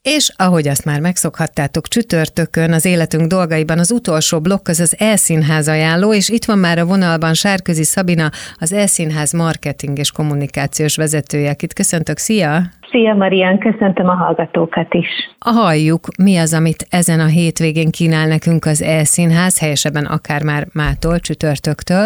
És ahogy azt már megszokhattátok, csütörtökön az életünk dolgaiban az utolsó blokk az E-Színház ajánló, és itt van már a vonalban Sárközi Szabina, az E-Színház marketing és kommunikációs vezetője, akit köszöntök, szia! Szia, Marian, köszöntöm a hallgatókat is. Halljuk, mi az, amit ezen a hétvégén kínál nekünk az E-Színház, helyesebben akár már mától, csütörtöktől,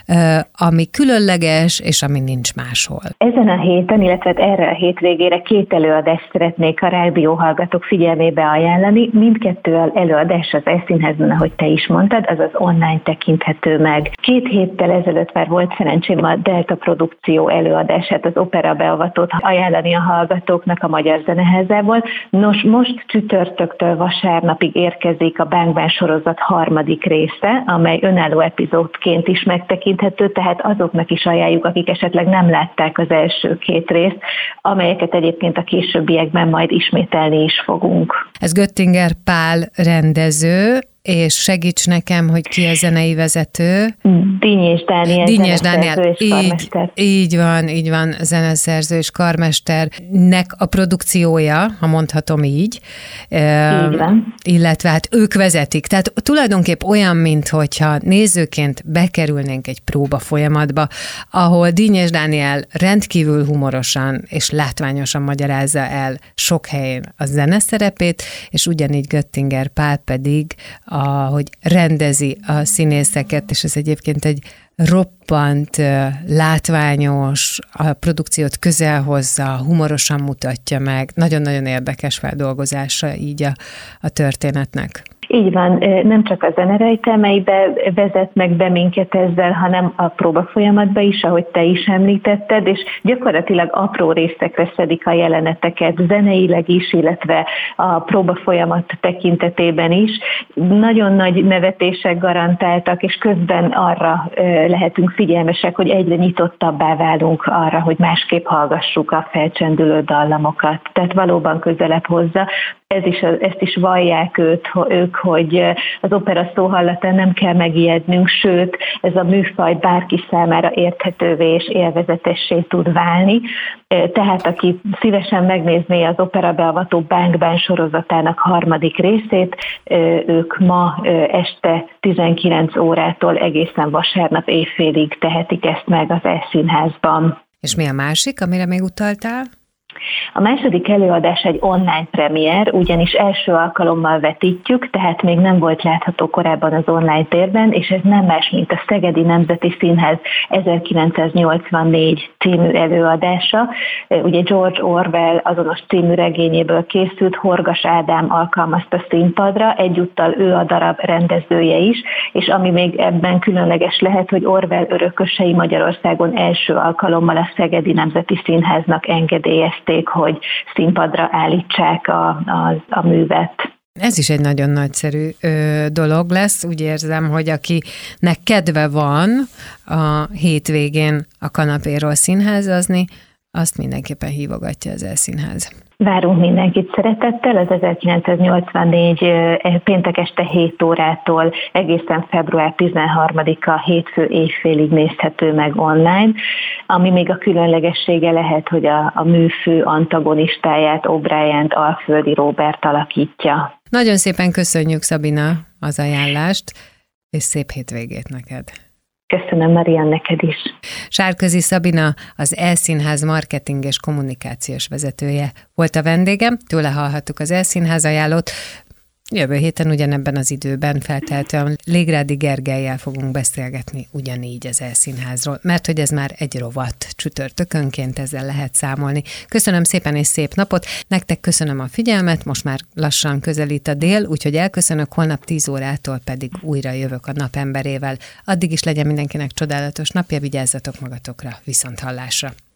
ami különleges, és ami nincs máshol. Ezen a héten, illetve erre a hétvégére 2 előadást szeretnék a rádióhallgatók figyelmébe ajánlani. Mindkettő előadás az E-Színházban, ahogy te is mondtad, azaz online tekinthető meg. 2 héttel ezelőtt már volt szerencsém a Delta produkció előadását, az opera beavatót ajánlani a hallgatóknak a Magyar Zeneházából. Nos, most csütörtöktől vasárnapig érkezik a Bang Bang sorozat 3. része, amely önálló epizódként is megtekinthető, tehát azoknak is ajánljuk, akik esetleg nem látták az első 2 részt, amelyeket egyébként a későbbiekben majd ismételni is fogunk. Ez Göttinger Pál rendező, és segíts nekem, hogy ki a zenei vezető. Dínyés Dániel, zeneszerző és karmester. Így van, zeneszerző és karmesternek a produkciója, ha mondhatom így. Így van. Illetve hát ők vezetik. Tehát tulajdonképp olyan, minthogyha nézőként bekerülnénk egy próba folyamatba, ahol Dínyés Dániel rendkívül humorosan és látványosan magyarázza el sok helyén a zeneszerepét, és ugyanígy Göttinger Pál pedig hogy rendezi a színészeket, és ez egyébként egy roppant, látványos, a produkciót közel hozza, humorosan mutatja meg. Nagyon-nagyon érdekes feldolgozása így a történetnek. Így van, nem csak a zenerejtelmeibe vezetnek be minket ezzel, hanem a próbafolyamatba is, ahogy te is említetted, és gyakorlatilag apró részekre szedik a jeleneteket, zeneileg is, illetve a próbafolyamat tekintetében is. Nagyon nagy nevetések garantáltak, és közben arra lehetünk figyelmesek, hogy egyre nyitottabbá válunk arra, hogy másképp hallgassuk a felcsendülő dallamokat. Tehát valóban közelebb hozza. Ezt is vallják ők, hogy az opera szó hallatán nem kell megijednünk, sőt, ez a műfaj bárki számára érthetővé és élvezetessé tud válni. Tehát aki szívesen megnézné az opera beavató Bang Bang sorozatának 3. részét, ők ma este 19 órától egészen vasárnap éjfélig tehetik ezt meg az E-Színházban. És mi a másik, amire még utaltál? A második előadás egy online premier, ugyanis első alkalommal vetítjük, tehát még nem volt látható korábban az online térben, és ez nem más, mint a Szegedi Nemzeti Színház 1984 című előadása. Ugye George Orwell azonos című regényéből készült, Horgas Ádám alkalmazta színpadra, egyúttal ő a darab rendezője is, és ami még ebben különleges lehet, hogy Orwell örökösei Magyarországon első alkalommal a Szegedi Nemzeti Színháznak engedélyezték, hogy színpadra állítsák a művet. Ez is egy nagyon nagyszerű dolog lesz. Úgy érzem, hogy akinek kedve van a hétvégén a kanapéról színházazni, azt mindenképpen hívogatja az E-Színház. Várunk mindenkit szeretettel, az 1984 péntek este 7 órától egészen február 13-a hétfő éjfélig nézhető meg online, ami még a különlegessége lehet, hogy a műfő antagonistáját, O'Brient Alföldi Róbert alakítja. Nagyon szépen köszönjük, Szabina, az ajánlást, és szép hétvégét neked! Köszönöm, Marian, neked is. Sárközi Szabina, az E-Színház marketing és kommunikációs vezetője volt a vendégem, tőle hallhattuk az E-Színház ajánlót. Jövő héten ugyanebben az időben feltehetően Légrádi Gergellyel fogunk beszélgetni ugyanígy az E-Színházról, mert hogy ez már egy rovat, csütörtökönként ezzel lehet számolni. Köszönöm szépen és szép napot, nektek köszönöm a figyelmet, most már lassan közelít a dél, úgyhogy elköszönök, holnap 10 órától pedig újra jövök a napemberével. Addig is legyen mindenkinek csodálatos napja, vigyázzatok magatokra, viszonthallásra.